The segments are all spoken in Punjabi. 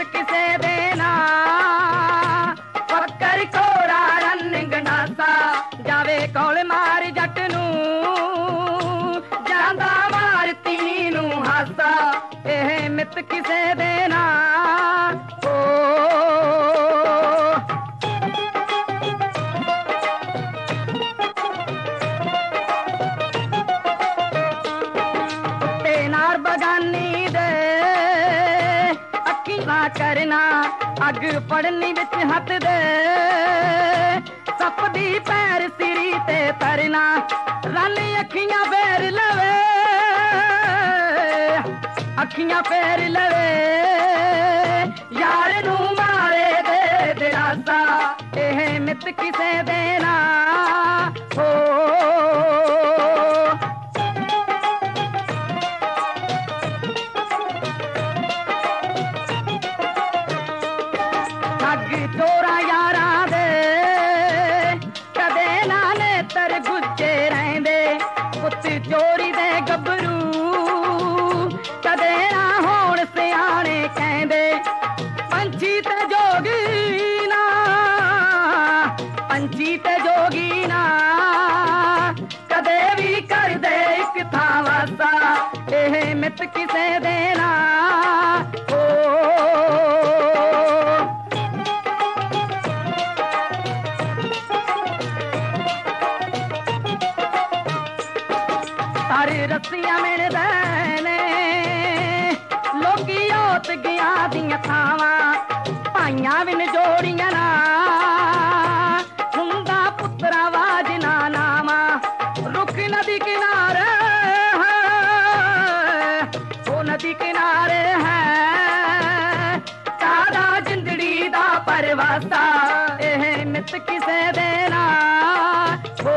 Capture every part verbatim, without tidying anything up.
ਮਿੱਤ ਕਿਸੇ ਦੇ ਨਾ ਫੱਕਰ ਕੋੜਾ ਰੰਨ ਗੰਡਾਸਾ ਜਾਵੇ ਕੋਲ ਮਾਰ ਜੱਟ ਨੂੰ ਜਾਂਦਾ ਮਾਰ ਤੀ ਨੂੰ ਹਾਸਾ ਇਹ ਮਿੱਤ ਕਿਸੇ ਦੇ ਨਾ ਬਗਾਨੀ ਦੇ ਅੱਖੀ ਨਾ ਕਰਨਾ ਅੱਗ ਪੜਨੀ ਵਿੱਚ ਹੱਥ ਦੇ ਸੱਪ ਦੀ ਪੈਰ ਸਿਰੀ ਤੇ ਤਰਨਾ ਰਾਨੀ ਅੱਖੀਆਂ ਫੇਰ ਲਵੇ ਅੱਖੀਆਂ ਫੇਰ ਲਵੇ ਯਾਰ ਨੂੰ ਮਾਰੇ ਦੇ ਦਿਲਾਸਾ ਇਹ ਮਿੱਤ ਕਿਸੇ ਦੇ ਨਾ ਹੋ ਚੋਰਾਂ ਯਾਰਾਂ ਦੇ ਕਦੇ ਨਾ ਨੇਤਰ ਗੁੱਜੇ ਰਹਿੰਦੇ ਪੁੱਤ ਚੋਰੀ ਦੇ ਗੱਭਰੂ ਕਦੇ ਨਾ ਹੋਣ ਸਿਆਣੇ ਕਹਿੰਦੇ ਪੰਛੀ ਤੇ ਜੋਗੀ ਨਾ ਪੰਛੀ ਤੇ ਜੋਗੀ ਨਾ ਕਦੇ ਵੀ ਕਰਦੇ ਇੱਕ ਥਾਂ ਵਾਸਾ ਇਹ ਮਿੱਤ ਕਿਸੇ ਦੇ ਨਾ ਰੱਸੀਆਂ ਮਿਲਦੇ ਨੇ ਲੋਕੀ ਔਤ ਗਿਆ ਦੀਆਂ ਥਾਵਾਂ ਭਾਈਆਂ ਵੀ ਨਜੋੜੀਆਂ ਨਾ ਹੁੰਦਾ ਪੁੱਤਰਾ ਵਾਜ ਨਾ ਨਾਵਾ ਰੁੱਖ ਨਦੀ ਕਿਨਾਰੇ ਹੈ ਉਹ ਨਦੀ ਕਿਨਾਰੇ ਹੈ ਕਾਦਾ ਜਿੰਦੜੀ ਦਾ ਪਰਵਾਸਾ ਇਹ ਮਿੱਤ ਕਿਸੇ ਦੇ ਨਾ ਹੋ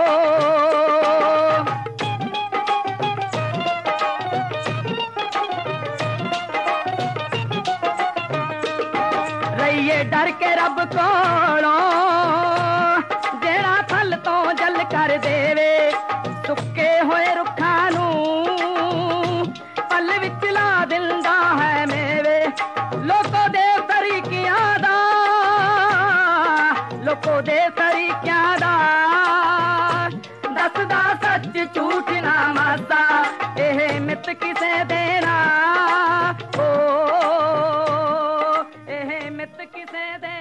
ਰਹੀਏ ਡਰ ਕੇ ਰੱਬ ਕੋਲੋਂ ਜਿਹੜਾ ਫਲ ਤੋਂ ਜਲ ਕਰ ਦੇਵੇ ਸੁੱਕੇ ਹੋਏ ਰੁੱਖਾਂ ਨੂੰ ਪਲ ਵਿੱਚ ਲਾ ਦਿੰਦਾ ਹੈ ਮੇਵੇ ਲੋਕੋ ਦੇ ਤਰੀਕਿਆਂ ਦਾ ਲੋਕੋ ਦੇ ਤਰੀਕਿਆਂ ਦਾ ਦੱਸਦਾ ਸੱਚ ਝੂਠ ਨਾ ਮਾਸਾ ਇਹ ਮਿੱਤ ਕਿਸੇ ਦੇ ਨਾ ਕਿਸੇ ਦੇ